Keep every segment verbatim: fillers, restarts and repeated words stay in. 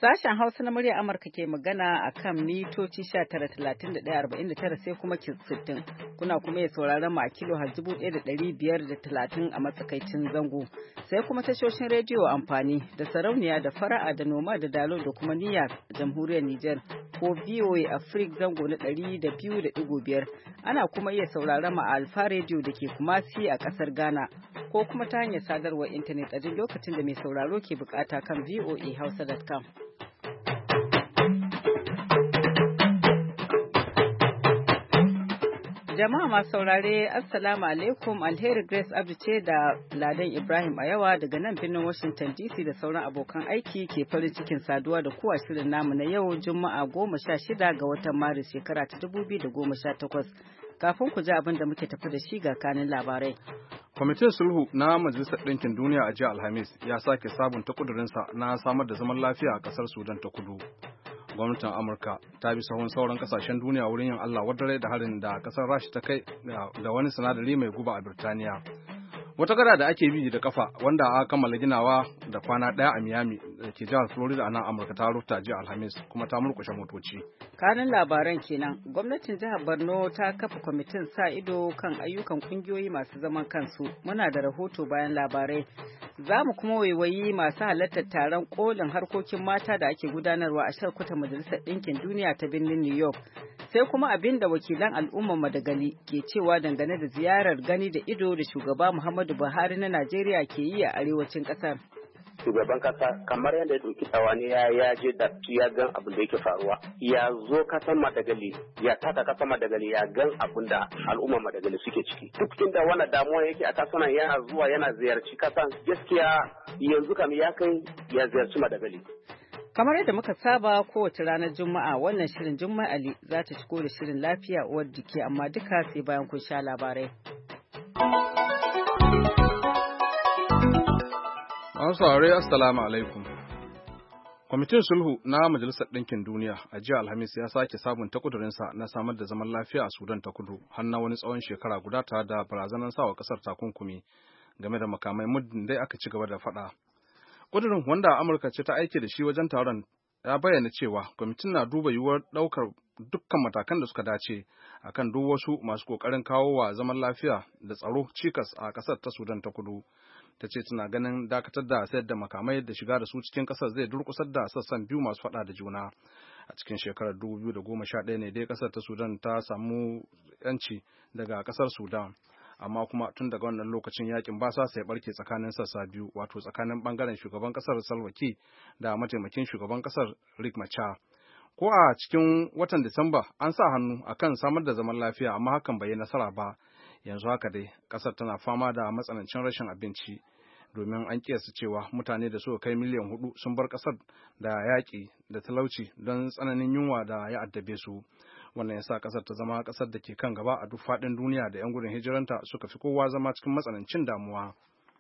Sashen Hausa na murya Amurka ke magana a kan mitoci sha tara talatin da ɗaya arba'in da tara sai kuma sittin. Kuna kuma ya sauraron mu a kilo har dubu ɗaya da ɗari biyar da talatin a matsakaicin zango. Sai kuma tashoshin rediyo amfani da sarauniya da fara'a da noma da dalo da kuma niyya jamhuriyar Nijar ko V O A Africa zango na ɗari da biyu da ɗigo biyar. Ana kuma iya sauraron mu a Alfa Radio da ke Kumasi a ƙasar Ghana ko kuma ta hanyar sadarwar intanet a duk lokacin da mai sauraro ke bukata kan V O A hausa dot com. Jama'a masu saurare, Assalamu alaikum, Alheri Grace Abdu ce da Ladan Ibrahim Ayawa daga nan birnin Washington D C da sauran abokan aiki ke farin cikin saduwa da kowa shirin namu na yau Juma'a goma sha shida ga watan Maris shekara ta dubu biyu da goma sha takwas. Kafin ku ji abin da muke tafi da shi ga kanin labarai. Kwamitin Sulhu na Majalisar Ɗinkin Duniya a jiya Alhamis ya sake sabunta kudurinsa na samar da zaman lafiya a ƙasar Sudan ta Kudu. Gwamnatin Amurka ta bi sahun sauran kasashen duniya wurin yin Allah wadare da harin da kasar Rasha ta kai da wani sinadari mai guba a Birtaniya. Wata gada da ake bi da kafa wanda aka kammala ginawa da kwana ɗaya a Miami da ke jihar Florida a nan Amurka ta rufta jiya Alhamis kuma ta murkushe motoci. Kanin labaran kenan, gwamnatin jihar Borno ta kafa kwamitin sa ido kan ayyukan kungiyoyi masu zaman kansu. Muna da rahoto bayan labarai. Za mu kuma waiwayi masu halartar taron kolin harkokin mata da ake gudanarwa a sharkuta Majalisar Ɗinkin Duniya ta birnin New York. Sai kuma abin da wakilan al'ummar Madagali ke cewa dangane da ziyarar gani da ido da shugaba Muhammadu Buhari na Najeriya ke yi a arewacin ƙasar. Shugaban kasa kamar yadda ya ɗauki tsawani ya ya je da ya gan abin da yake faruwa, ya zo kasan Madagali, ya taka kasan Madagali, ya gan abin da al'ummar Madagali suke ciki. Duk inda wani damuwa yake a kasan yana zuwa yana ziyarci kasan, gaskiya yanzu kam ya kai ya ziyarci Madagali. Kamar yadda muka saba kowace ranar Juma'a, wannan shirin Juma'a Ali za ta shigo da shirin lafiya uwar jiki, amma duka sai bayan kun sha labarai. An saurari Assalamu alaikum. Kwamitin Sulhu na Majalisar Ɗinkin Duniya a jiya Alhamis ya sake sabunta kudurinsa na samar da zaman lafiya a Sudan ta Kudu har na wani tsawon shekara guda tare da barazanar sawa ƙasar takunkumi game da makamai muddin dai aka ci gaba da faɗa. Kudurin wanda Amurka ce ta aike da shi wajen taron ya bayyana cewa kwamitin na duba yiwuwar ɗaukar dukkan matakan da suka dace akan duk wasu masu ƙoƙarin kawo wa zaman lafiya da tsaro cikas a ƙasar ta Sudan ta Kudu. Ta ce tana ganin dakatar da sayar da makamai da shiga da su cikin ƙasar zai durƙusar da sassan biyu masu faɗa da juna. A cikin shekarar dubu biyu da goma sha ɗaya ne dai ƙasar ta Sudan ta samu yanci daga ƙasar Sudan. Amma kuma tun daga wannan lokacin yakin ba sa sai barke tsakanin sassa biyu, wato tsakanin bangaren shugaban kasar Salva Kiir da mataimakin shugaban kasar Riek Machar. Ko a cikin watan Disamba an sa hannu akan samar da zaman lafiya, amma hakan bai yi nasara ba. Yanzu haka dai kasar tana fama da matsanancin rashin abinci, domin an kiyasta cewa mutane da suka kai miliyan hudu sun bar kasar da yaƙi da talauci don tsananin yunwa da ya addabe su. Wannan ya sa ƙasar ta zama ƙasar da ke kan gaba a duk faɗin duniya da 'yan gudun hijiranta suka fi kowa zama cikin matsanancin damuwa.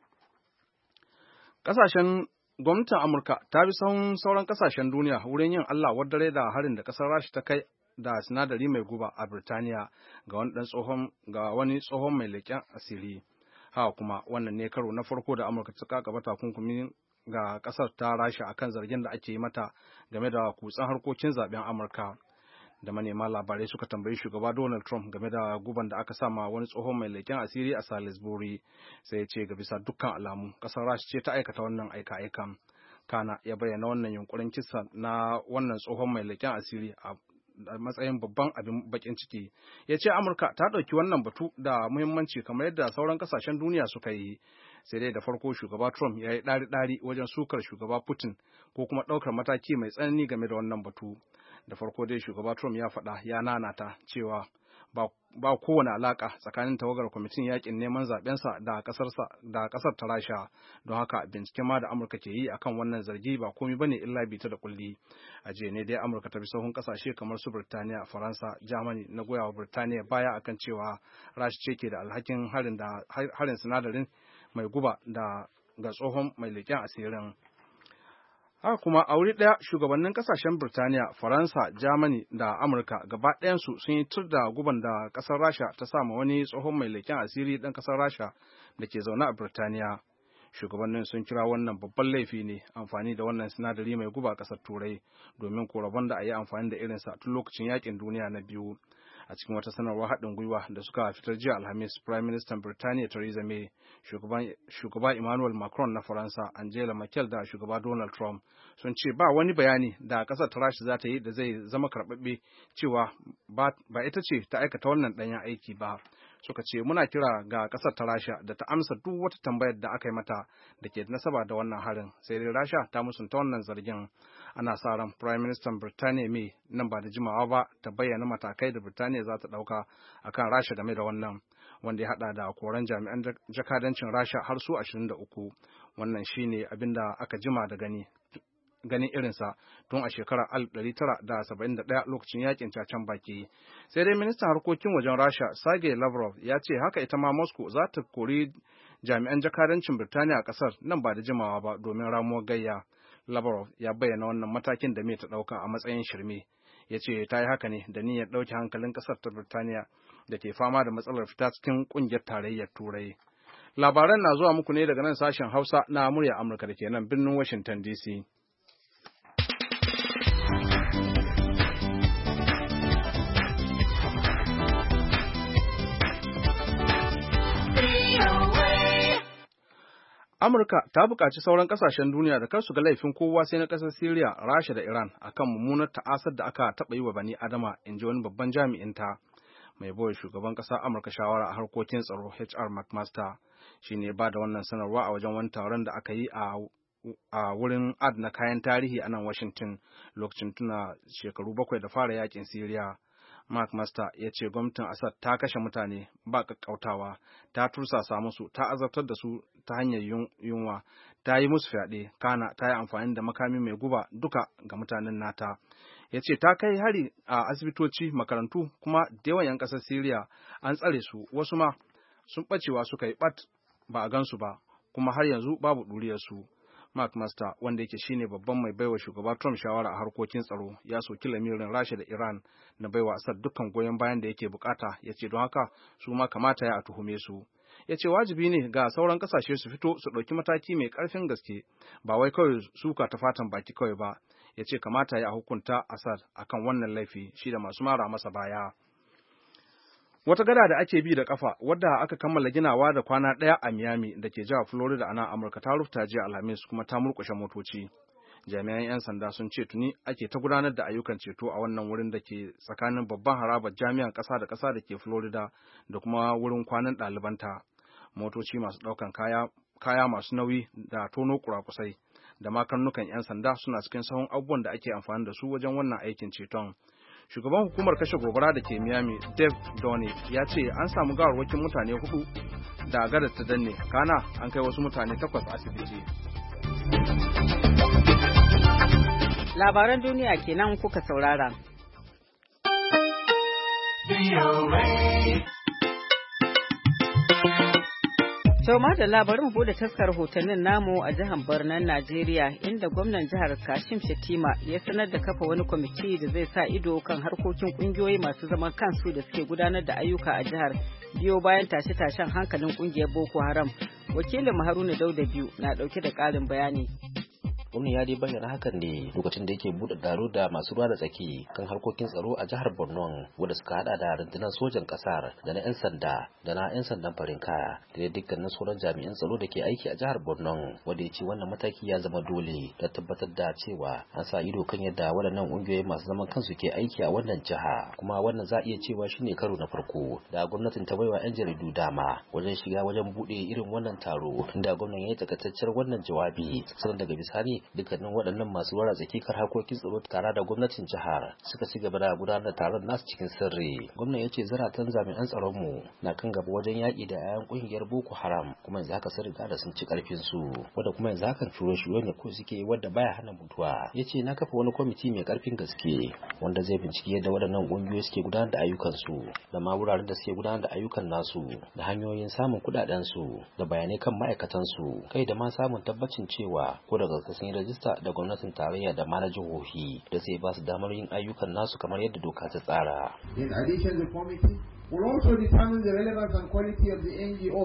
Ƙasashen gwamnatin Amurka ta bi sauran ƙasashen duniya wurin yin Allah wadare da harin da ƙasar Rasha ta kai da sinadari mai guba a Birtaniya ga wani tsohon ga wani tsohon mai leƙen asiri. Haka kuma wannan ne karo na farko da Amurka ta kakaba takunkumi ga ƙasar ta Rasha akan zargin da ake yi mata game da kutsen harkokin zaben Amurka. Da manema labarai suka tambayi shugaba Donald Trump game da guban da aka sama wani tsohon mai leƙen asiri a Salisbury, sai ya ce ga bisa dukkan alamu ƙasar Rasha ce ta aikata wannan aika-aikan. Kana ya bayyana wannan yunkurin kisa na wannan tsohon mai leƙen asiri a matsayin babban abin bakin ciki. Ya ce Amurka ta ɗauki wannan batu da muhimmanci kamar yadda sauran ƙasashen duniya suka yi. Sai dai da farko shugaba Trump ya yi ɗari-ɗari wajen sukar shugaba Putin ko kuma ɗaukar mataki mai tsanani game da wannan batu. Da farko dai shugaba Trump ya faɗa ya nanata cewa ba, ba kowane alaka tsakanin tawagar kwamitin yakin neman zaɓensa da ƙasarsa da ƙasar ta Rasha, don haka binciken ma da Amurka ke yi akan wannan zargi ba komai bane illa bita da kulli. A jiya ne dai Amurka ta bi sahun ƙasashe kamar su Birtaniya, Faransa, Germany na goyawa Birtaniya baya akan cewa Rasha ce ke da alhakin harin da harin sinadarin mai guba da ga tsohon mai leƙen asirin. Haka kuma a wuri ɗaya shugabannin ƙasashen Birtaniya, Faransa, Germany da Amurka gaba ɗayansu sun yi tur da guban da ƙasar Rasha ta sama wani tsohon mai leƙen asiri ɗan ƙasar Rasha da ke zaune a Birtaniya. Shugabannin sun kira wannan babban laifi ne amfani da wannan sinadari mai guba a ƙasar Turai domin ko rabon da a yi amfani da irinsa tun lokacin yakin duniya na biyu. A cikin wata sanarwar haɗin gwiwa da suka fitar jiya Alhamis, Prime Minister Birtaniya Theresa May, shugaba Emmanuel Macron na Faransa, Angela Merkel da shugaba Donald Trump sun ce ba wani bayani da ƙasar ta Rasha za ta yi da zai zama karɓaɓɓe cewa ba ita ce ta aikata wannan ɗanyen aiki ba. Suka ce muna kira ga ƙasar ta Rasha da ta amsa duk wata tambayar da aka yi mata da ke nasaba da wannan harin, sai dai Rasha ta musunta wannan zargin. Ana sa ran Prime Minister Birtaniya May nan ba da jimawa ba ta bayyana matakai da Birtaniya za ta ɗauka akan Rasha game da wannan, wanda ya haɗa da koran jami'an jakadancin Rasha har su ashirin da uku. Wannan shine abin da aka jima da gani ganin irinsa tun a shekarar alif ɗari tara da saba'in da ɗaya lokacin yakin cacen baki. Sai dai ministan harkokin wajen Rasha Sergei Lavrov ya ce haka ita ma Moscow za ta kori jami'an jakadancin Birtaniya a ƙasar nan ba da jimawa ba domin ramuwar gayya. Lavrov ya bayyana wannan matakin da mai ta ɗauka a matsayin shirme. Ya ce ta yi haka ne da niyyar ɗauke hankalin ƙasar ta Birtaniya da ke fama da matsalar fita cikin ƙungiyar tarayyar Turai. Labaran na zuwa muku ne daga nan sashen Hausa na murya Amurka da ke nan birnin Washington D C. Amurka ta buƙaci sauran ƙasashen duniya da kar su ga laifin kowa sai na ƙasar Siriya, Rasha da Iran akan mummunar ta'asar da aka taɓa yi wa Bani Adama, in ji wani babban jami'in ta. Mai baiwa shugaban ƙasar Amurka shawara a harkokin tsaro H R McMaster shi ne ba da wannan sanarwa a wajen wani taron da aka yi a a wurin adana kayan tarihi a nan Washington lokacin tuna shekaru bakwai da fara yakin Siriya. Mark Master ya ce gwamnatin Assad ta kashe mutane ba kakkautawa, ta tursasa musu, ta azabtar da su ta hanyar yunwa, ta yi musu fyaɗe, kana ta yi amfani da makami mai guba duka ga mutanen nata. Ya ce ta kai hari a asibitoci, makarantu, kuma da yawan 'yan ƙasar Siriya an tsare su, wasu ma sun ɓacewa suka yi ɓat ba a gansu ba, kuma har yanzu babu ɗuriyarsu. Mark Master, wanda yake shine babban mai baiwa shugaba Trump shawara a harkokin tsaro, ya soki lamirin Rasha da Iran na baiwa Assad dukkan goyon bayan da yake bukata, ya ce don haka su ma kamata ya a tuhume su. Ya ce wajibi ne ga sauran kasashe su fito su ɗauki mataki mai ƙarfin gaske, ba wai kawai suka ta fatan baki kawai ba. Ya ce kamata ya hukunta Assad akan wannan laifi, shi da masu mara masa baya. Wata gada da ake bi da kafa wadda aka kammala ginawa da kwana ɗaya a Miami da ke jihar Florida a nan Amurka ta rufta jiya Alhamis kuma ta murƙushe motoci. Jami'an 'yan sanda sun ce tuni ake ta gudanar da ayyukan ceto a wannan wurin da ke tsakanin babban harabar jami'an ƙasa da ƙasa da ke Florida da kuma wurin kwanan ɗalibanta. Motoci masu ɗaukan kaya, kaya masu nauyi da tono kurakusai da ma karnukan 'yan sanda suna cikin sahun abubuwan da ake amfani da su wajen wannan aikin ceton. Shugaban hukumar kashe gobara da ke Miami, Dave Doney, ya ce an samu gawarwakin mutane hudu da gadar ta danne, kana an kai wasu mutane takwas asibiti. Labaran duniya kenan kuka saurara. Sau ma da labarin bude taskar hotonnin namu a jihar Barnan Najeriya, inda gwamnan jihar Kashim Shettima ya sanar da kafa wani kwamiti da zai sa ido kan harkokin kungiyoyi masu zaman kansu da suke gudanar da ayyuka a jihar biyo bayan tashe-tashen hankalin kungiyar Boko Haram. Wakilin Haruna Dauda biyu na dauke da ƙarin bayani. Gwamnan ya dai bayyana hakan ne lokacin da yake buɗe taro da masu ruwa da tsaki kan harkokin tsaro a jihar Borno, wanda suka hada da rundunar sojan kasar da na 'yan sanda da na 'yan sandan farin kaya da dukkanin sauran jami'an tsaro da ke aiki a jihar Borno, wanda ya ce wannan mataki ya zama dole da tabbatar da cewa an sa ido kan yadda waɗannan ƙungiyoyi masu zaman kansu ke aiki a wannan jiha, kuma wannan za a iya cewa shine karo na farko da gwamnatin ta baiwa 'yan jaridu dama wajen shiga wajen buɗe irin wannan taro, inda gwamnan ya yi takaitaccen wannan jawabi sannan daga bisani dukkanin waɗannan masu wara tsakikar harkokin tsaro tare da gwamnatin jihar suka ci gaba da gudanar da taron nasu cikin sirri. Gwamnan ya ce zaratan jami'an tsaron mu na kan gaba wajen yaƙi da 'ya'yan ƙungiyar Boko Haram, kuma yanzu haka sun riga da sun ci ƙarfin su, wanda kuma yanzu haka shuro-shuro ne ko suke wanda baya hana mutuwa. Ya ce na kafa wani kwamiti mai ƙarfin gaske wanda zai binciki yadda waɗannan ƙungiyoyi suke gudanar da ayyukan su da ma wuraren da suke gudanar da ayyukan nasu da hanyoyin samun kuɗaɗen su da bayanai kan ma'aikatan su, kai da ma samun tabbacin cewa ko daga kasan rajista da gwamnatin tarayya da ma na jihohi da zai ba su damar yin ayyukan nasu kamar yadda doka ta tsara. In addition, the committee will also determine the relevance and quality of the N G Os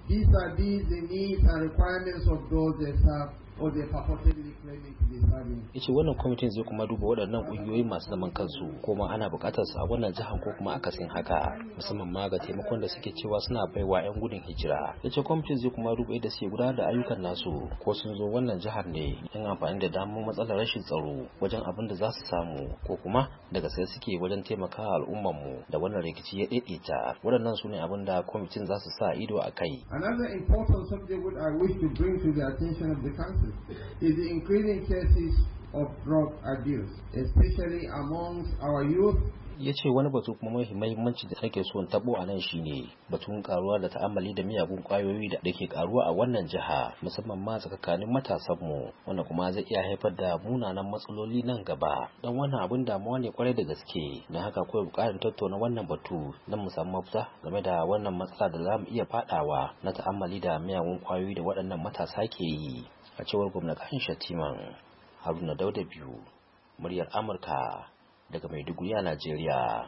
vis-a-vis the needs and requirements of those they serve or they purportedly claiming to be serving. Yace wannan kwamitin zai kuma duba waɗannan ƙungiyoyi masu zaman kansu kuma ana buƙatar su a wannan jihar ko kuma akasin haka musamman ma ga taimakon da suke cewa suna baiwa 'yan gudun hijira. Yace kwamitin zai kuma duba yadda suke gudanar da ayyukan nasu ko sun zo wannan jihar ne in amfani da damar matsalar rashin tsaro wajen abin da za su samu ko kuma da gaske suke wajen taimakawa al'ummar mu da wannan rikici ya daidaita. Waɗannan su ne abin da kwamitin za su sa ido a kai. Another important subject which I wish to bring to the attention of the council is the increasing cases of drug abuse, especially amongst our youth. Ya ce wani batu kuma mai muhimmanci da nake so in tabo a nan shine batun karuwa da ta'ammali da miyagun kwayoyi da ke karuwa a wannan jiha musamman ma tsakanin matasan mu wanda kuma zai iya haifar da munanan matsaloli nan gaba dan wannan abin damuwa ne kwarai da gaske na haka kawai bukatar tattauna wannan batu don mu samu mafita game da wannan matsala da zamu iya fadawa na ta'ammali da miyagun kwayoyi da waɗannan matasa ke yi a cewar gwamnatin Shatiman. Haruna Dauda biyu muryar Amurka daga Maiduguri a Najeriya.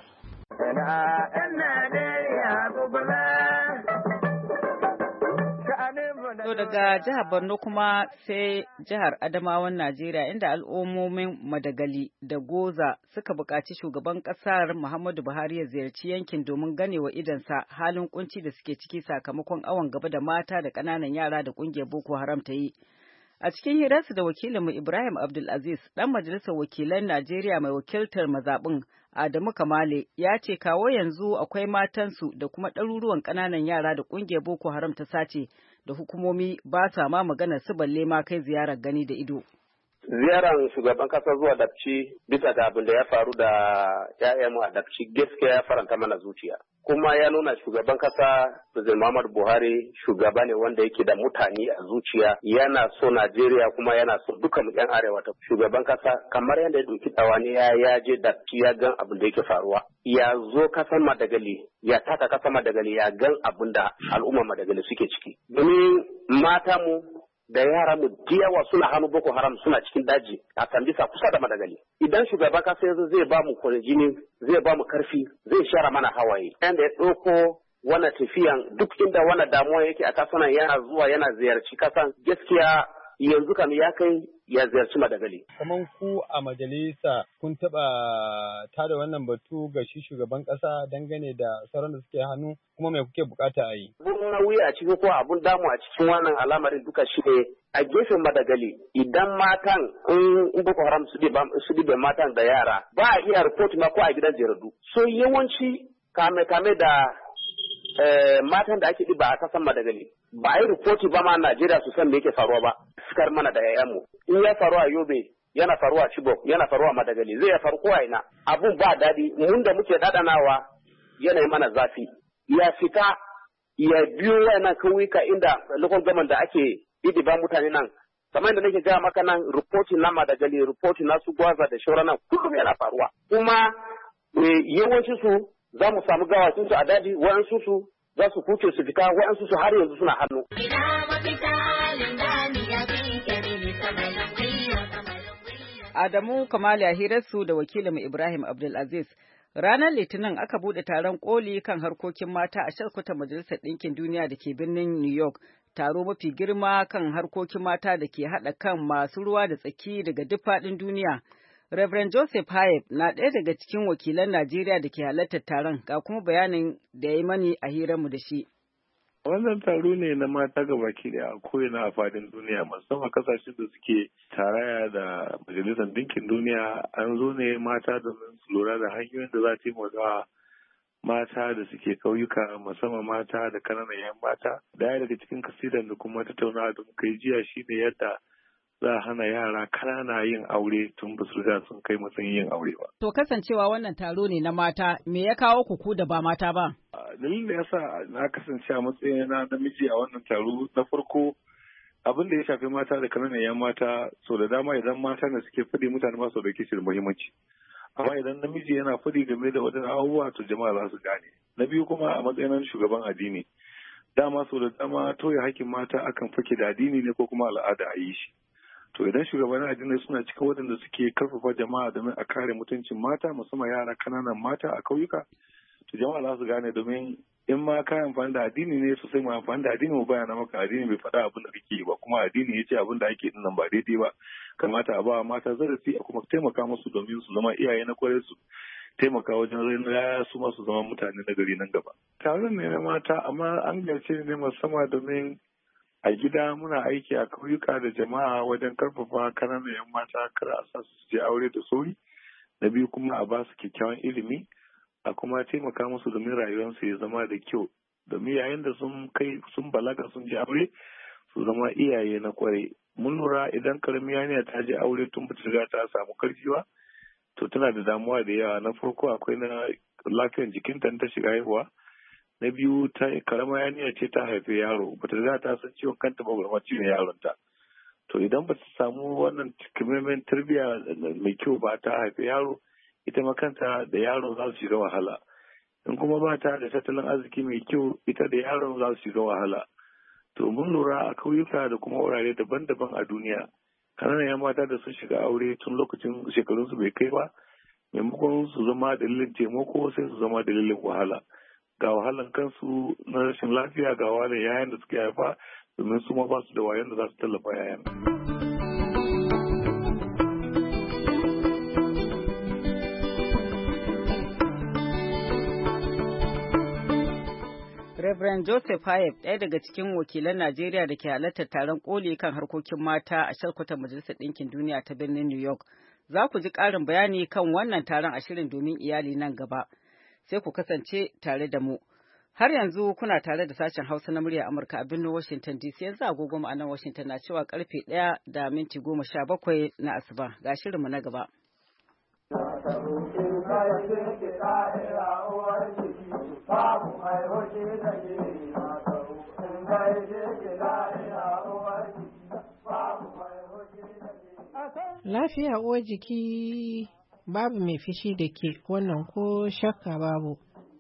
To daga jihar Borno kuma sai jihar Adamawan Najeriya inda al'ummomin Madagali da Goza suka buƙaci shugaban ƙasar Muhammadu Buhari ya ziyarci yankin domin ganewa idansa halin kunci da suke ciki sakamakon awon gaba da mata da ƙananan yara da ƙungiyar Boko Haram ta yi. A cikin hirarsa da wakilinmu Ibrahim Abdulaziz, ɗan majalisar wakilan Najeriya mai wakiltar mazaɓin Adamu Kamale, ya ce kawo yanzu akwai matansu da kuma ɗaruruwan ƙananan yara da ƙungiyar Boko Haram ta sace da hukumomi ba sa ma maganar su balle ma kai ziyarar gani da ido. Ziyarar shugaban kasa zuwa Dapci bisa ga abin da ya faru da ‘ya'yanmu a Dapci gaskiya ya faranta mana zuciya. Kuma ya nuna shugaban kasa President Muhammadu Buhari shugaba ne wanda yake da mutane a zuciya, yana so Najeriya kuma yana so dukkan ‘yan arewa ta shugaban kasa kamar yadda ya ɗauki tsawani ya ya je Dapci ya gan abin da yake faruwa. Ya zo kasan Madagali, ya taka kasan Madagali ya gan abin da al'ummar Madagali suke ciki. Domin mata mu da yara mu yawa suna hannu Boko Haram suna cikin daji a Sambisa kusa da Madagali. Idan shugaban kasa yanzu zai ba mu kwarjini, zai ba mu karfi, zai share mana hawaye. Yanda ya ɗauko wannan tafiyan duk inda wannan damuwa yake a kasanan yana zuwa yana ziyarci kasan gaskiya yanzu kam ya kai ya ziyarci Madagali. Kaman ku a majalisa kun taɓa tada wannan batu ga shi shugaban ƙasa dangane da sauran da suke hannu kuma mai kuke bukata a yi? Abun nauyi a cikin ko abun damu a cikin wannan al'amarin duka shi ne a gefen Madagali idan matan in Boko Haram su dibe matan da yara ba a iya report ma ko a gidan jaradu. So yawanci kame-kame da Eh, matan da ake ɗiba a kasan Madagali ba a yi ripoti ba ma Najeriya su san me yake faruwa ba sukar mana da yayanmu in ya faru a Yobe yana faruwa a Chibok yana faruwa a Madagali zai ya faru ko a ina abun ba daɗi mun da muke dadanawa yanayi mana zafi ya fita ya biyo wayannan kauyuka inda local government da ake ɗiba mutane nan kamar yadda nake gaya maka nan ripoti na Madagali ripoti na su Gwaza da shauran nan kullum yana faruwa kuma yawanci su za mu samu gawakin su a daji wa'ansu su za su kuce su fita wa'ansu su har yanzu suna hannu. Adamu Kamali a hirarsu da wakilinmu Ibrahim Abdulaziz. Ranar Litinin aka bude taron koli kan harkokin mata a shalkwatar Majalisar Ɗinkin Duniya da ke birnin New York. Taro mafi girma kan harkokin mata da ke haɗa kan masu ruwa da tsaki daga duk faɗin duniya. Reverend Joseph Hayek na ɗaya daga cikin wakilan Najeriya da ke halartar taron ga kuma bayanin da ya yi mani a hiranmu da shi. Wannan taro ne na mata ga baki da a ko'ina a fadin duniya musamman kasashen da suke taraya da Majalisar Dinkin Duniya an zo ne mata domin su lura da hanyoyin da za a taimaka mata da suke kauyuka musamman mata da kananan yan mata. Daya daga cikin kasidan da kuma tattaunawa da muka yi jiya shine yadda za a hana yara kanana yin aure tun ba su riga sun kai matsayin yin aure ba. To kasancewa wannan taro ne na mata, me ya kawo ku ku da ba mata ba? Dalilin da ya sa na kasance a matsayin na namiji a wannan taro na farko abin da ya shafi mata da kananan yan mata so da dama idan mata ne suke faɗi mutane ba su da kishi da muhimmanci. Amma idan namiji yana faɗi game da waɗannan abubuwa to jama'a za su gane. Na biyu kuma a matsayin shugaban addini. Dama so da dama toye hakkin mata akan fake da addini ne ko kuma al'ada a yi shi. To idan shugabannin addinai suna cikin waɗanda suke karfafa jama'a domin a kare mutuncin mata musamman yara kananan mata a kauyuka to jama'a za su gane domin in ma ka amfani da addini ne sosai mu amfani da addini mu bayana maka addini bai faɗa abin da kake ba kuma addini ya ce abin da ake dinnan ba daidai ba kamata a ba mata zarafi a kuma taimaka musu domin su zama iyaye na kwarai su taimaka wajen raina yaya su ma su zama mutane na gari nan gaba. Taron ne na mata amma an gayyace ne musamman domin a gida muna aiki a kauyuka da jama'a wajen karfafa kananan yan mata kar a sa su je aure da sauri. Na biyu kuma a ba su kyakkyawan ilimi a kuma taimaka musu domin rayuwarsu ya zama da kyau domin yayin da sun kai sun balaga sun je aure su zama iyaye na kwarai. Mun lura idan karamin yarinya ta je aure tun ba ta riga ta samu karfi ba to tana da damuwa da yawa. Na farko akwai na lafiyar jikinta ta shiga haihuwa. Na biyu ta karama yarinya ce ta haifi yaro ba ta riga ta san ciwon kanta ba kuma ciwon yaron ta. To idan ba ta samu wannan kimaimin tarbiyya mai kyau ba ta haifi yaro ita makanta da yaron za su shiga wahala. In kuma ba ta da tattalin arziki mai kyau ita da yaron za su shiga wahala. To mun lura a kauyuka da kuma wurare daban-daban a duniya kananan yan mata da sun shiga aure tun lokacin shekarunsu bai kai ba maimakon su zama dalilin taimako sai su zama dalilin wahala. Ga wahalan kansu na rashin lafiya ga wahalan yayan da suke haifa domin su ma ba su da wayan da za su tallafa yayan. Reverend Joseph Hayek, ɗaya daga cikin wakilan Najeriya da ke halartar taron koli kan harkokin mata a shalkwatar Majalisar Ɗinkin Duniya ta birnin New York. Za ku ji ƙarin bayani kan wannan taron a shirin domin iyali nan gaba. Sai ku kasance tare da mu. Har yanzu kuna tare da sashen Hausa na murya Amurka a birnin Washington D C. Yanzu agogo a nan Washington na cewa karfe ɗaya da minti goma sha bakwai na asuba. Ga shirinmu na gaba. Lafiya uwar jiki babu mai fishi da ke wannan ko shakka babu.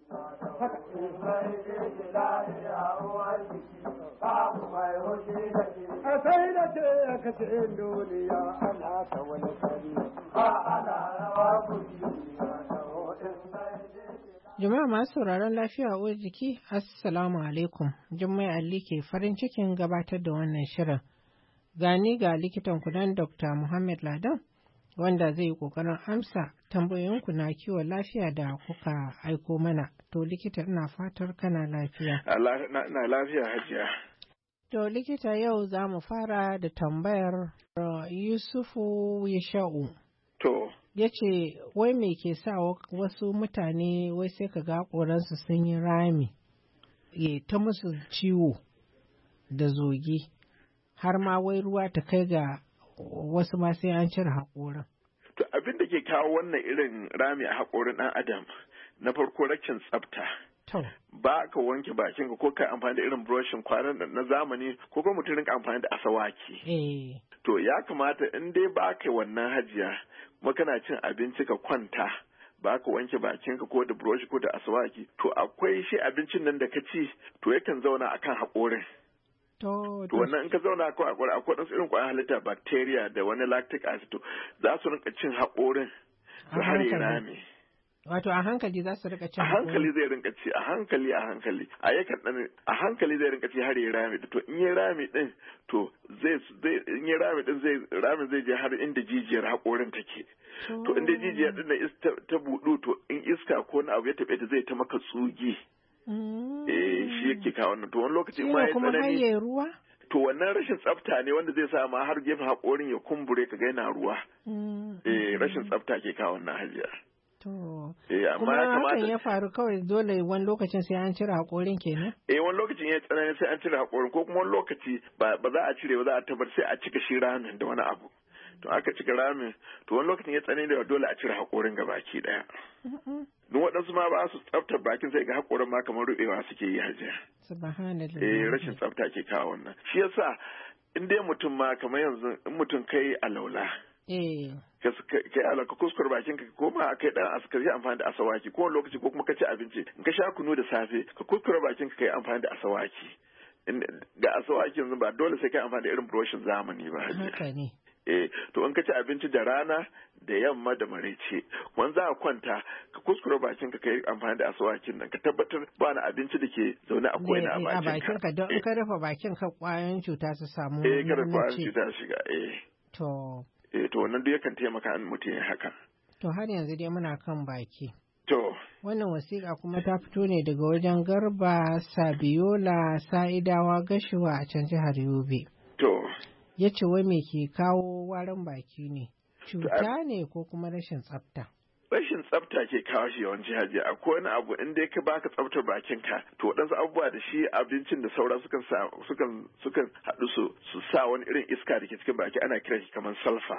Jama'a masu sauraron lafiya uwar jiki, Assalamu alaikum. Jummai Ali ke farin cikin gabatar da wannan shirin. Gani ga likitan kudan Dokta Muhammad Ladan, wanda zai yi ƙoƙarin amsa tambayoyinku na kiwon lafiya da kuka aiko mana. To likita ina fatar kana lafiya. Na lafiya hajiya. To likita yau za mu fara da tambayar Yusufu Yasha'u. To. Ya ce, wai me ke sa wasu mutane wai sai ka ga ƙoransu sun yi rami, ya ta musu ciwo da zogi, har ma wai ruwa ta kai ga wasu ma sai an cire haƙorin. To abin da ke kawo wannan irin rami a haƙorin ɗan adam na farko rashin tsafta. Ba ka wanke bakinka ko ka amfani da irin brushin kwanan na zamani ko kuma mutum rinka amfani da asawaki. To ya kamata in dai ba ka wannan hajiya kuma kana cin abinci ka kwanta ba ka wanke bakinka ko da brush ko da asawaki to akwai shi abincin nan da ka ci to yakan zauna akan haƙorin. To wannan in ka zauna akwai akwai akwai ɗansu irin ƙwayar halitta bacteria da wani lactic acid to za su rinka cin haƙorin su har ya rame. Wato a hankali za su rika cin a hankali zai rinka ci a hankali a hankali a yakan dan a hankali zai rinka ci har ya rami to in ya rami din to zai zai in ya rami din zai rami zai je har inda jijiyar hakorin take to inda jijiyar din da ta budu to in iska ko na abu ya tabe ta zai ta maka tsugi eh shi yake ka wannan to wani lokaci in ma ya tsanani ruwa to wannan rashin tsafta ne wanda zai sa ma har gefen hakorin ya kumbure ka ga yana ruwa eh rashin tsafta ke kawo wannan hajiya. Kuma hakan ya faru kawai dole wani lokacin sai an cire haƙorin kenan? Eh wani lokacin ya tsanani sai an cire haƙorin ko kuma wani lokaci ba za a cire ba za a tabbar sai a cika shi ramin da wani abu. To aka cika ramin to wani lokacin ya tsanani da dole a cire haƙorin ga baki ɗaya. Don waɗansu ma ba su tsaftar bakin sai ga haƙorin ma kamar ruɓewa suke yi hajiya. Subhanallah. Eh rashin tsafta ke kawo wannan. Shi yasa in dai mutum ma kamar yanzu in mutum kai alaula. Eh. kai alaka kuskure bakin ka koma kai dan askar yi amfani da asawaki ko lokaci ko kuma ka ci abinci in ka sha kunu da safe ka kuskure bakin ka kai amfani da asawaki ga asawaki yanzu ba dole sai kai amfani da irin brushin zamani ba haka ne eh to in ka ci abinci da rana da yamma da maraice. Wani za a kwanta ka kuskure bakin ka kai amfani da asuwakin nan ka tabbatar ba na abinci da ke zaune a ko'ina a bakin ka. Don in ka rufe bakin ka kwayoyin cuta su samu. Eh kada kwayoyin cuta shiga eh. To. Eh to wannan duk yakan taimaka an mutum ya haka. To har yanzu dai muna kan baki. To. Wannan wasiƙa kuma ta fito ne daga wajen Garba Sabiola Sa'idawa Gashuwa a can jihar Yobe. To. Ya ce wai me ke kawo warin baki ne? Cuta ne ko kuma rashin tsafta? Rashin tsafta ke kawo shi yawanci hajiya. Akwai wani abu in dai ka baka tsaftar bakin ka to waɗansu abubuwa da shi abincin da sauran sukan sa sukan sukan haɗu su su sa wani irin iska da ke cikin baki ana kiran shi kamar sulfa.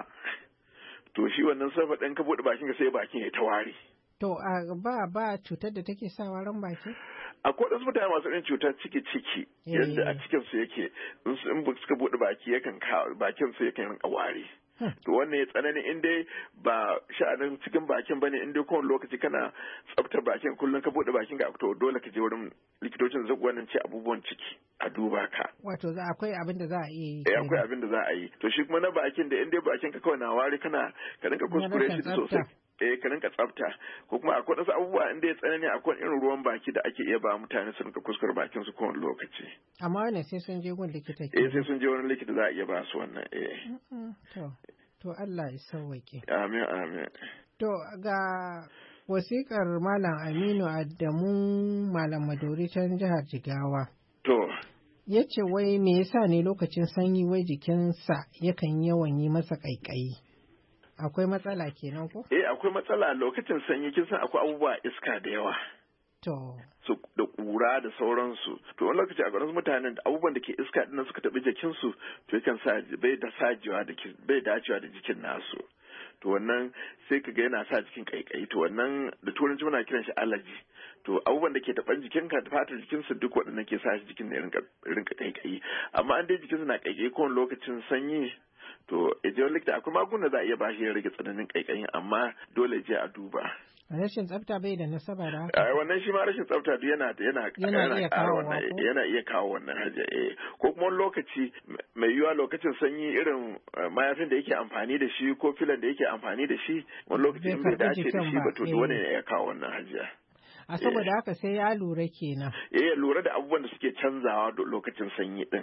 To shi wannan sulfa ɗin ka buɗe bakin ka sai bakin ya ta wari. To a ba ba cutar da take sa warin baki? Akwai wasu mutane masu irin cutar ciki ciki yadda a cikin su yake in suka buɗe baki yakan kawo bakin su yakan rinka wari. To wannan ya tsanani in dai ba sha'anin cikin bakin bane in dai kowane lokaci kana tsaftar bakin kullum ka buɗe bakin ka to dole ka je wurin likitocin zai wannan ce abubuwan ciki a duba ka. Wato za akwai abin da za a iya yi. Eh akwai abin da za a yi. To shi kuma na bakin da in dai bakin ka kawai na wari kana ka rinka kuskure shi sosai. Eh ka rinka tsafta ko kuma akwai wasu abubuwa inda ya tsanani akwai irin ruwan baki da ake iya ba mutane su rinka kuskure bakin su kowane lokaci. Amma wannan sai sun je gun likita. Eh sai sun je wani likita za a iya ba su wannan eh. To to Allah ya sauwake. Amin amin. To ga wasiƙar Malam Aminu Adamu Malam Madori can jihar Jigawa. To. Ya ce wai me yasa ne lokacin sanyi wai jikinsa yakan yawan yi masa ƙaiƙayi. Akwai matsala kenan ko? Eh akwai matsala lokacin sanyi kin san akwai abubuwa iska da yawa. To. Su da ƙura da sauransu. To wani lokaci a garin mutanen da abubuwan da ke iska ɗin suka taɓi jikinsu to yakan sa bai da sajewa da bai dacewa da jikin nasu. To wannan sai ka ga yana sa jikin ƙaiƙayi to wannan da turanci muna kiran shi allergy. To abubuwan da ke taɓan jikinka da fatar jikinsu duk waɗannan ke sa shi jikin ne rinka ƙaiƙayi. Amma an dai jikinsu na ƙaiƙayi kowane lokacin sanyi to ejiyar likita akwai magunguna za a iya ba shi ya rage tsananin ƙaiƙayin amma dole je a duba. Rashin tsafta bai da nasaba da haka. A wannan shi ma rashin tsafta duk yana yana yana ƙara wannan yana iya kawo wannan haja eh ko kuma wani lokaci mai yiwuwa lokacin sanyi irin mayafin da yake amfani da shi ko filan da yake amfani da shi wani lokaci in bai dace da shi ba to dole ne ya kawo wannan haja. A saboda haka sai ya lura kenan. Eh lura da abubuwan da suke canzawa lokacin sanyi din.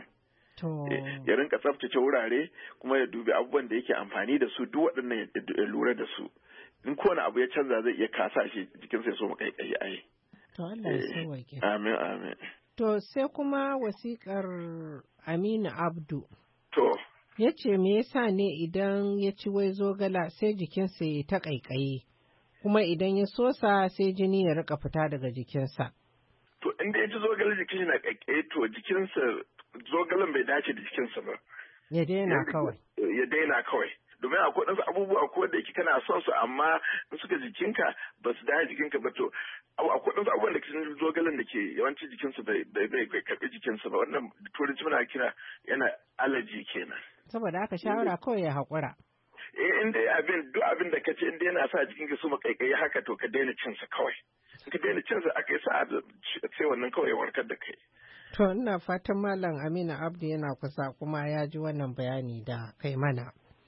Ya rinka tsaftace wurare kuma ya dubi abubuwan da yake amfani da su duk waɗannan ya lura da su. In kowane abu ya canza zai iya kasa shi jikinsa ya so mu kaikai ai. To Allah ya sauwaƙe. Amin amin. To sai kuma wasiƙar Aminu Abdu. To. Ya ce me yasa ne idan ya ci wai zogala sai jikinsa ya ta ƙaiƙayi kuma idan ya sosa sai jini ya rika fita daga jikinsa. To inda ya ci zogala jikin na ƙaiƙayi to jikinsa zogalan bai dace da jikinsa ba. Ya daina kawai. Ya daina kawai. Domin akwai wasu abubuwa ko da yake kana son su amma in suka jikinka ba su dace jikinka ba to akwai wasu abubuwan da ke zogalan da ke yawanci jikinsu bai bai bai karɓi jikinsu ba wannan turanci muna kira yana allergy kenan. Saboda haka shawara kawai ya haƙura. Eh in dai abin duk abin da kace in dai yana sa jikinka su makaikayi haka to ka daina cin sa kawai. In ka daina cin sa aka yi sa'a sai wannan kawai ya warkar da kai. To ina fatan Malam Aminu Abdu yana kusa kuma ya ji wannan bayani da kai mana.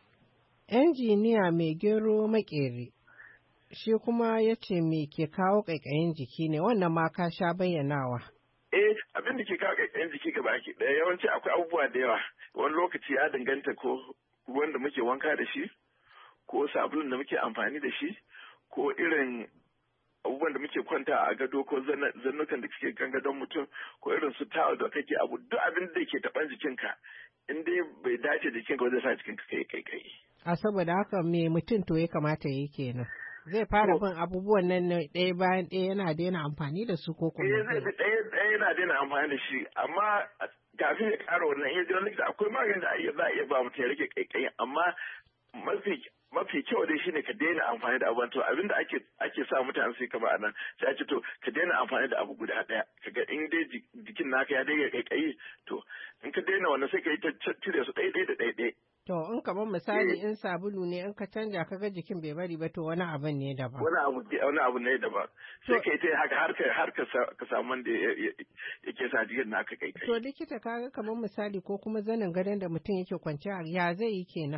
Injiniya mai gero makeri shi kuma ya ce me ke kawo ƙaiƙayin jiki ne wannan ma ka sha bayyanawa. Eh abin da ke kawo ƙaiƙayin jiki ga baki ɗaya yawanci akwai abubuwa da yawa wani lokaci ya danganta ko ruwan da muke wanka da shi ko sabulun da muke amfani da shi ko irin abubuwan da muke kwanta a gado ko zannukan da suke kan gadon mutum ko irin su tawul da kake abu duk abin da ke taɓan jikinka in dai bai dace da jikinka zai sa jikinka kai kai kai. A saboda haka me mutum to ya kamata ya yi kenan. Zai fara bin abubuwan nan ɗaya bayan ɗaya yana daina amfani da su ko kuma. Eh zai ɗaya ɗaya yana daina amfani da shi amma kafin ya ƙara wannan iya jiran likita akwai magani da za a iya ba mutum ya rage kaikayi amma mafi mafi kyau dai shine ka daina amfani da abubuwan to abinda ake ake sa mutane su kama a nan sai ake to ka daina amfani da abu guda ɗaya kaga in dai jikin naka ya daina kaikayi to in ka daina wannan sai ka yi ta cire su ɗaya ɗaya da ɗaya ɗaya. To in kamar misali in sabulu ne in ka canja ka ga jikin bai bari ba to wani abu ne daban. Wani abu wani abu ne daban. Sai kai ta haka har ka har ka samu wanda yake sa jikin naka kai kai. To likita kaga kamar misali ko kuma zanin gadon da mutum yake kwanciya ya zai yi kenan.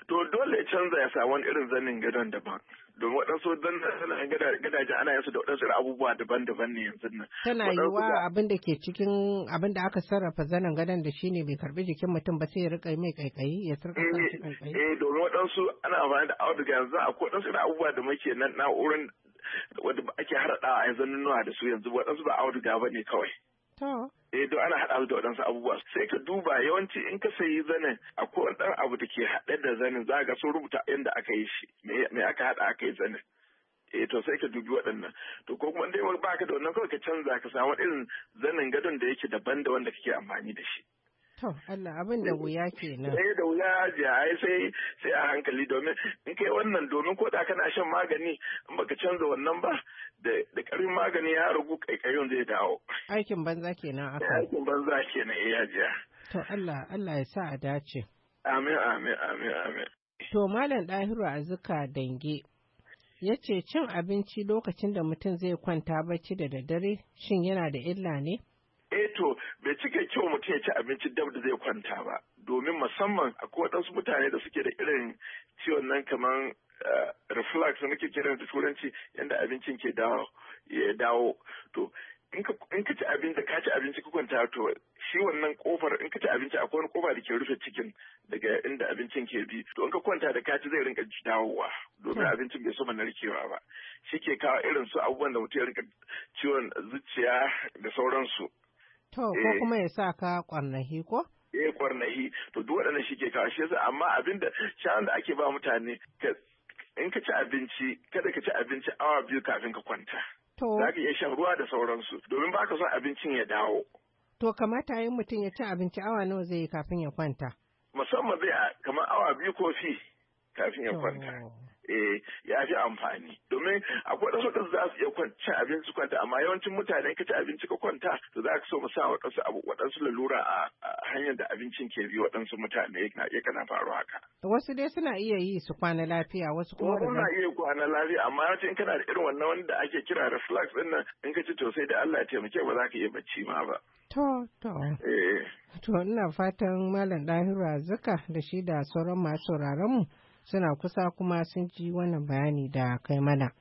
to dole ya canza ya sa wani irin zanin gadon daban. Domin waɗansu zanen gadaje ana yin su da waɗansu abubuwa daban-daban ne yanzu nan. Tana yiwuwa abin da ke cikin abin da aka sarrafa zanen gadon da shi ne bai karbi jikin mutum ba sai ya rika mai kaikayi ya sarka kan shi kaikayi. Eh domin waɗansu ana amfani da auduga yanzu akwai waɗansu abubuwa da muke nan na'urar wanda ake harɗawa a yanzu nuna da su yanzu waɗansu ba auduga ba ne kawai. To. Eh don ana haɗa da waɗansu abubuwa sai ka duba yawanci in ka sayi zanen akwai wani ɗan abu da ke haɗe da zanen za ga sun rubuta yadda aka yi shi me aka haɗa aka yi zanen. Eh to sai ka dubi waɗannan to ko kuma dai ba ka da wannan kawai ka canza ka samu irin zanen gadon da yake daban da wanda kake amfani da shi. To Allah abin da wuya kenan. Sai da wuya ji ai sai sai a hankali domin in kai wannan domin ko da kana shan magani in baka canza wannan ba da da karin magani ya rugu kaikayin zai dawo. Aikin banza kenan aka. Aikin banza kenan eh hajiya. To Allah Allah ya sa a dace. Amin amin amin amin. To Malam Dahiru Azuka Dange ya ce cin abinci lokacin da mutum zai kwanta bacci da daddare shin yana da illa ne? Eh to bai cika kyau mutum ya ci abinci dab da zai kwanta ba domin musamman akwai waɗansu mutane da suke da irin ciwon nan kamar reflux da muke kiran da turanci yadda abincin ke dawo ya dawo to in ka ci abinci da ka ci abinci ka kwanta to shi wannan kofar in ka ci abinci akwai wani kofa da ke rufe cikin daga inda abincin ke bi to in ka kwanta da ka ci zai rinka dawowa domin abincin bai soma narkewa ba shi ke kawo irin su abubuwan da mutum ya rinka ciwon zuciya da sauransu. To, ko kuma ya sa ka kwarnahi ko? Eh, kwarnahi. To, duk waɗannan shi ke kawo shi yasa amma abin da shawarar da ake ba mutane in ka ci abinci kada ka ci abinci awa biyu kafin ka kwanta. To. Za ka iya shan ruwa da sauransu domin ba ka son abincin ya dawo. To, kamata yin mutum ya ci abinci awa nawa zai yi kafin ya kwanta? Musamman zai kamar awa biyu ko fi kafin ya kwanta. Eh, ya fi amfani domin akwai wasu waɗansu za su iya cin abinci kwanta amma yawancin mutane ka ci abinci ka kwanta to za ka so mu sa waɗansu abu waɗansu lalura a hanyar da abincin ke bi waɗansu mutane ya kana faru haka. Wasu dai suna iya yi su kwana lafiya wasu kuma da suna iya kwana lafiya amma yawanci in kana da irin wannan wanda ake kira reflux ɗin nan in ka ci to sai da Allah ya taimake ba za ka iya bacci ma ba. To, to. Eh. To, ina fatan Malam Dahiru Azuka da shi da sauran masu sauraron mu suna kusa kuma sun ji wannan bayani da kai mana.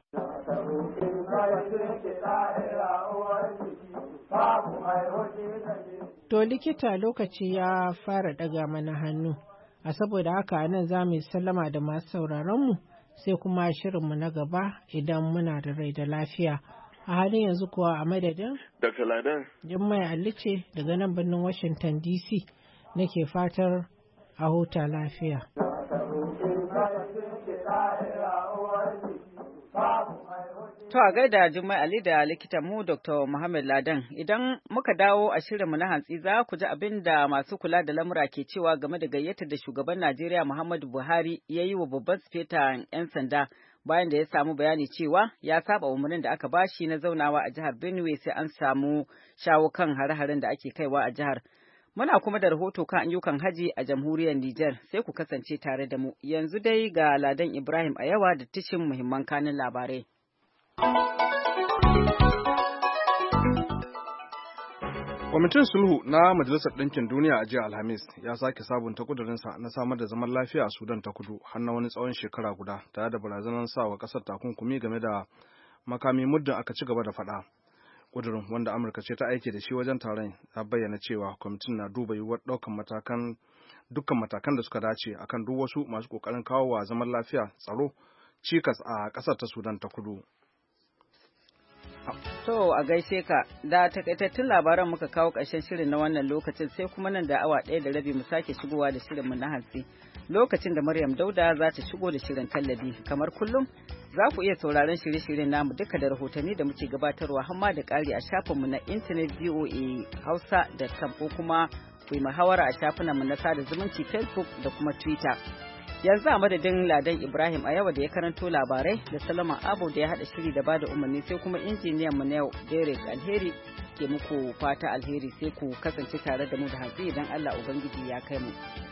To likita lokaci ya fara ɗaga mana hannu, a saboda haka nan za mu sallama da masu sauraronmu sai kuma shirinmu na gaba idan muna da rai da lafiya. A halin yanzu kuwa a madadin? Doctor Ladan. Jummai Ali ce daga nan birnin Washington D C nake fatar a huta lafiya. To a gaida Jummai Ali da likitan mu Doctor Muhammad Ladan idan muka dawo a shirinmu na hantsi za ku ji abin da masu kula da lamura ke cewa game da gayyatar da shugaban Najeriya Muhammadu Buhari ya yi wa babban sifetan 'yan sanda bayan da ya samu bayani cewa ya saba umarnin da aka bashi na zaunawa a jihar Benue sai an samu shawo kan hare-haren da ake kaiwa a jihar. Muna kuma da rahoto kan ayyukan haji a jamhuriyar Nijar sai ku kasance tare da mu. Yanzu dai ga Ladan Ibrahim a yawa da tishin muhimman kanin labarai. Kwamitin Sulhu na Majalisar Ɗinkin Duniya a jiya Alhamis ya sake sabunta kudurinsa na samar da zaman lafiya a Sudan ta Kudu har na wani tsawon shekara guda tare da barazanar sa wa ƙasar takunkumi game da makami muddin aka ci gaba da faɗa. Kudurin wanda Amurka ce ta aike da shi wajen taron ya bayyana cewa kwamitin na duba yiwuwar ɗaukan matakan dukkan matakan da suka dace akan duk wasu masu ƙoƙarin kawo wa zaman lafiya tsaro cikas a ƙasar ta Sudan ta Kudu. To a gaishe ka da takaitattun labaran muka kawo ƙarshen shirin na wannan lokacin sai kuma nan da awa ɗaya da rabi mu sake shigowa da shirinmu na hantsi lokacin da Maryam Dauda za ta shigo da shirin kallabi kamar kullum za ku iya sauraron shirye-shiryen namu duka da rahotanni da muke gabatarwa hamma da ƙari a shafinmu na intanet voa hausa da com ko kuma ku yi muhawara a shafinanmu na sada zumunci Facebook da kuma Twitter. Yanzu a madadin Ladan Ibrahim a yawa da ya karanto labarai da Salama Abu da ya haɗa shiri da bada umarni sai kuma injiniyan mu na yau Derek Alheri ke muku fata alheri sai ku kasance tare da mu da hantsi idan Allah Ubangiji ya kai mu.